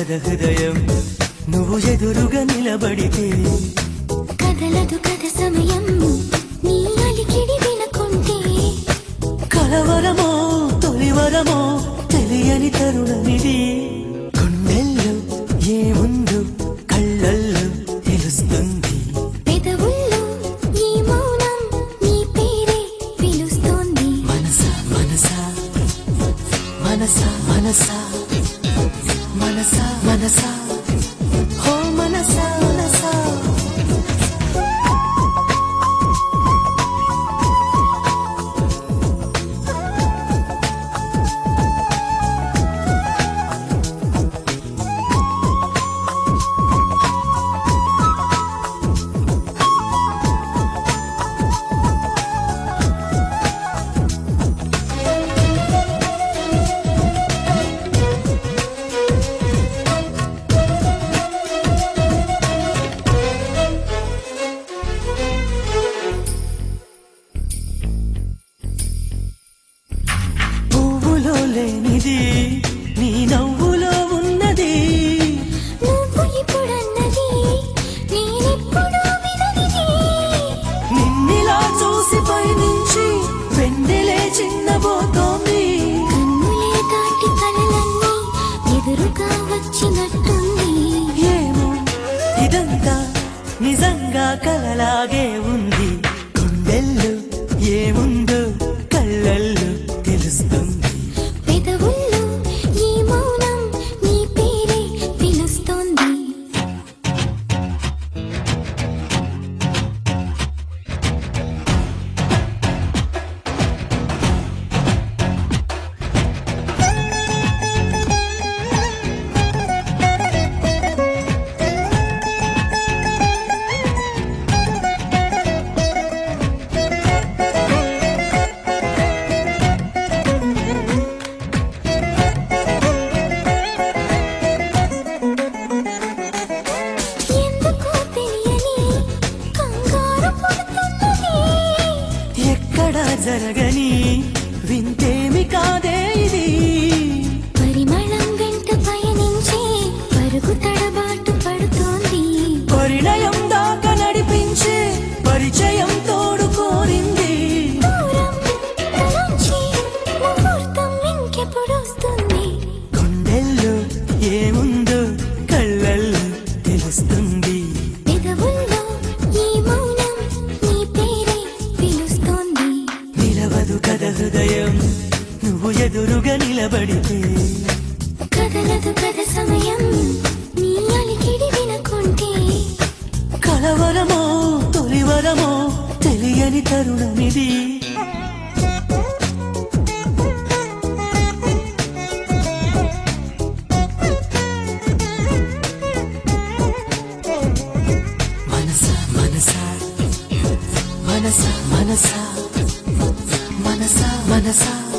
కథ హృదయం నువ్వు ఎదురుగా నిలబడితే కదలదు కథ సమయం నీ అలికిడి వినకుంటే కలవరమో తొలివరమో తెలియని తరుణమిది గుండెల్లో ఏముందో కళ్ళల్లో తెలుస్తుంది పెదవుల్లో ఈ మౌనం నీ పేరే పిలుస్తోంది మనసా మనసా మనసా మనసా మనసా మనసా హో మనసా మనసా లేనిది నీ నవ్వులో ఉన్నది నువ్వు ఇప్పుడన్నది నేనెప్పుడు విననిది నిన్నిలా చూసి పైనుంచి వెన్నెలే చిన్నబోతోంది కన్నులే దాటి కలలన్నీ ఎదురుగా వచ్చినట్టుంది ఏమో ఇదంతా నిజంగా కలలాగే ఉంది గుండెల్లో ఏముందో కళ్ళల్లో తెలుస్తుంది పెదవుల్లో ఈ మౌనం నీ పేరే పిలుస్తోంది ఎందుకో తెలియని కంగారు పుడుతున్నది ఎక్కడా జరగని వింతేమి కాదే ఇది పరిమళం వెంట పయనించే పరుగు తడబాటు పడుతోంది పరిణయం దాకా నడిపించే పరిచయం తోడు కోరింది దూరం తలంచి ముహూర్తం ఇంకెప్పుడొస్తుంది గుండెల్లో ఏముందో కళ్ళల్లో తెలుస్తుంది పెదవుల్లో ఈ మౌనం నీ పేరే పిలుస్తోంది నిలవదు కథ హృదయం నువ్వు ఎదురుగా నిలబడితే కదలదు కథ సమయం నీ అలికిడి వినకుంటే కలవరమో తొలివరమో తెలియని తరుణమిది మనసా మనసా మనసా మనసా మనసా మనసా